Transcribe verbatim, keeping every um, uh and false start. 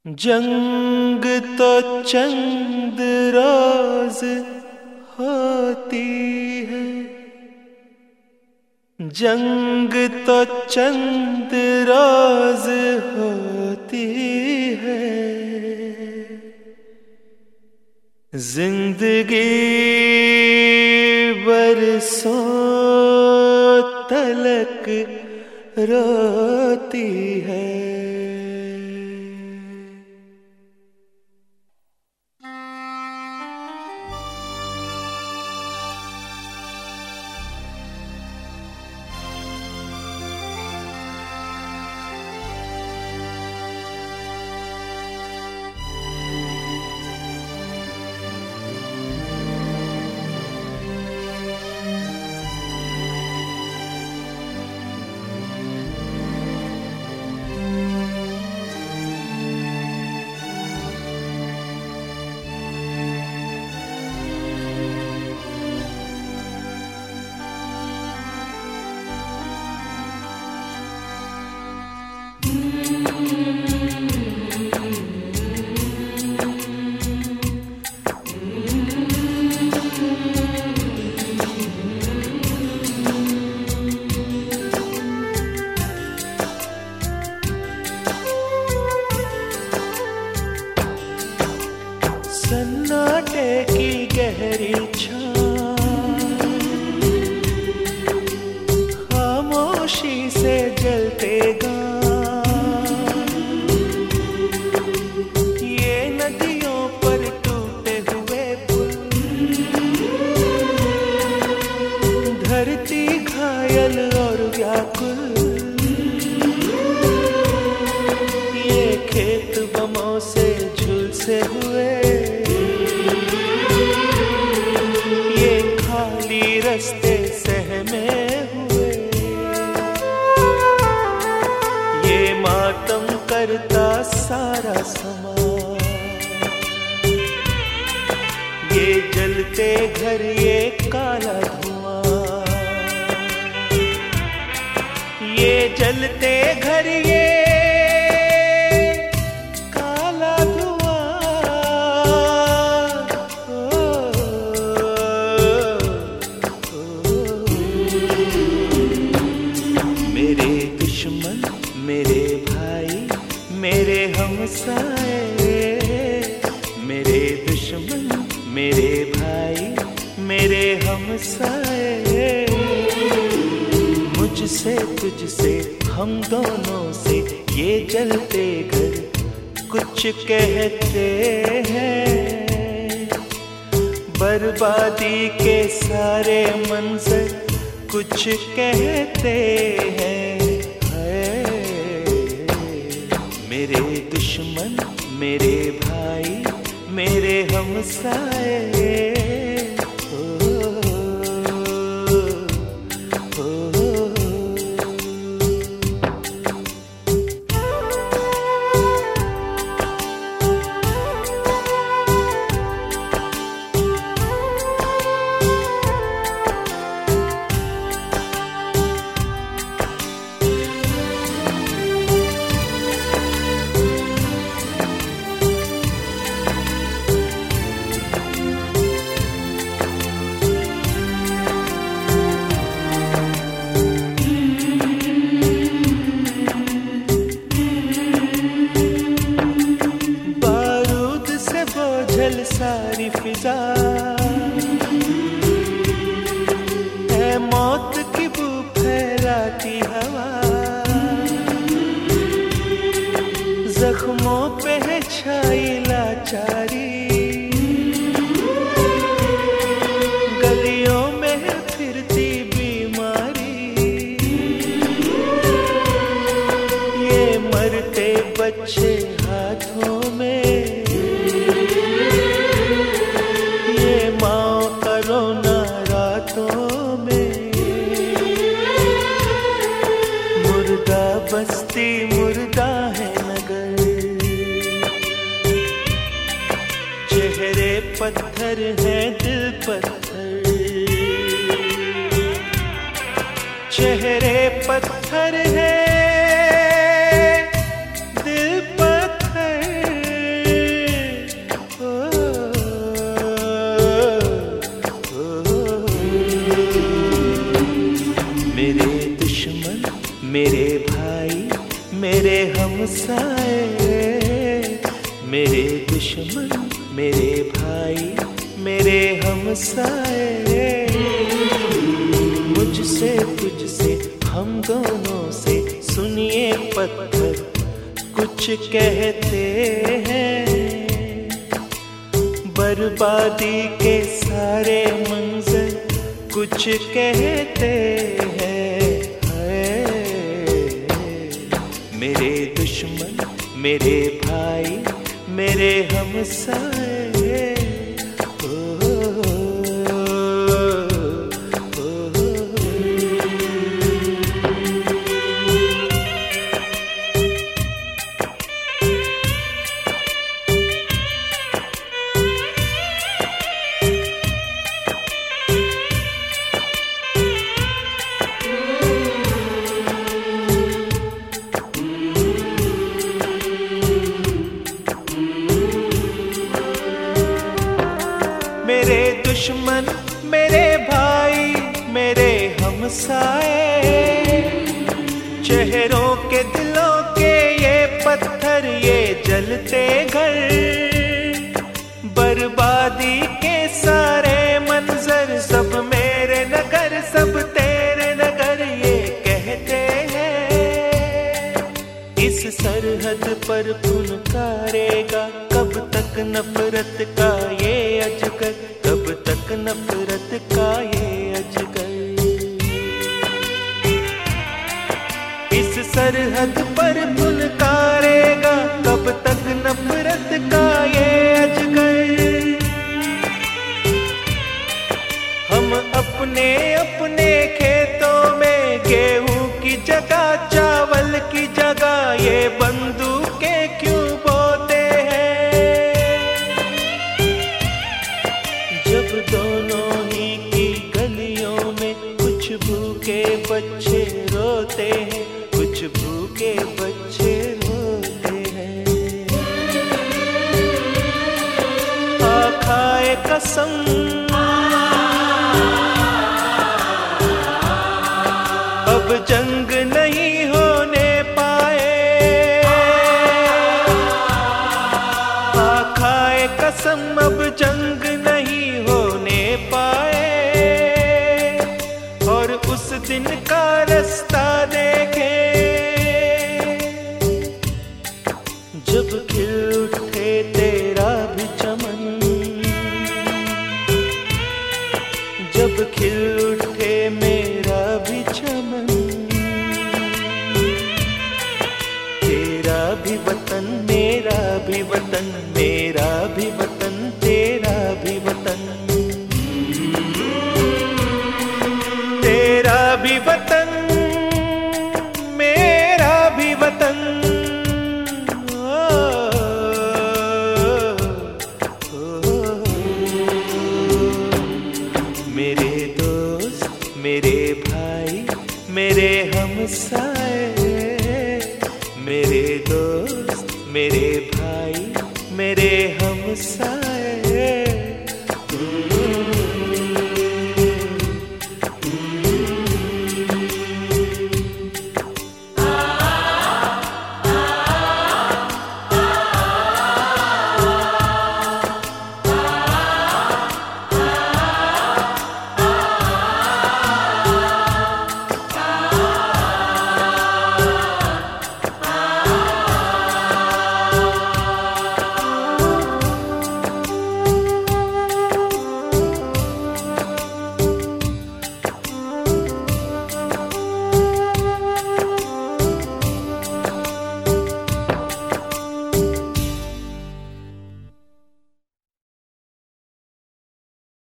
जंग तो चंद रोज होती है, जंग तो चंद रोज होती है। जिंदगी बरसों तलक रोती है। सन्नाटे की गहरी छाँव खामोशी से जलते गाँव, ये नदियों पर टूटे हुए पुल, धरती घायल और व्याकुल, ये खेत बमों से झुलसे हुए, रस्ते सहमे हुए, ये मातम करता सारा समाज, ये जलते घर ये काला धुआं, ये जलते घर ये मेरे भाई मेरे हमसाए, मेरे दुश्मन मेरे भाई मेरे हमसाए, मुझसे तुझसे हम दोनों से ये जलते घर कुछ कहते हैं, बर्बादी के सारे मंजर कुछ कहते हैं। मेरे दुश्मन मेरे भाई मेरे हमसाए, सारी फिजा है मौत की बू फैलाती हवा, जख्मों पे है छाई लाचारी, गलियों में है फिरती बीमारी, ये मरते बच्चे हाथों में, बस्ती मुर्दा है नगर, चेहरे पत्थर है दिल पत्थर, चेहरे पत्थर है दिल पत्थर। हमसाए, मेरे दुश्मन मेरे भाई मेरे हमसाए। मुझसे तुझसे हम दोनों से सुनिए पत्थर कुछ कहते हैं, बर्बादी के सारे मंजर कुछ कहते हैं। मेरे दुश्मन मेरे भाई मेरे हमसाए। मेरे दुश्मन मेरे भाई मेरे हमसाए, चेहरों के दिलों के ये पत्थर ये जलते घर, बर्बादी के सारे मंजर सब मेरे नगर सब तेरे नगर ये कहते हैं। इस सरहद पर फुनकारेगा कब तक नफरत का ये अजगर, कब तक नफरत का ये अजगर। इस सरहद पर फुनकारेगा कब तक नफरत का ये अजगर। हम अपने अपने खेतों में गेहूं की जगह चावल की जगह ये बंदूकें क्यों बोते हैं। जब दोनों ही की गलियों में कुछ भूखे बच्चे रोते हैं, कुछ भूखे बच्चे रोते हैं। आ खाए कसम अब जंग नहीं होने पाए, आ खाए कसम अब जंग नहीं होने पाए। और उस दिन का रास्ता देखे जब खिल उठे तेरा भी चमन, जब खिल उठे मेरा भी चमन। तेरा भी वतन मेरा भी वतन, मेरा भी वतन तेरा भी वतन, तेरा भी वतन मेरा भी वतन। मेरे दोस्त मेरे भाई मेरे हमसाए, मेरे दोस्त मेरे भाई मेरे हमसाए।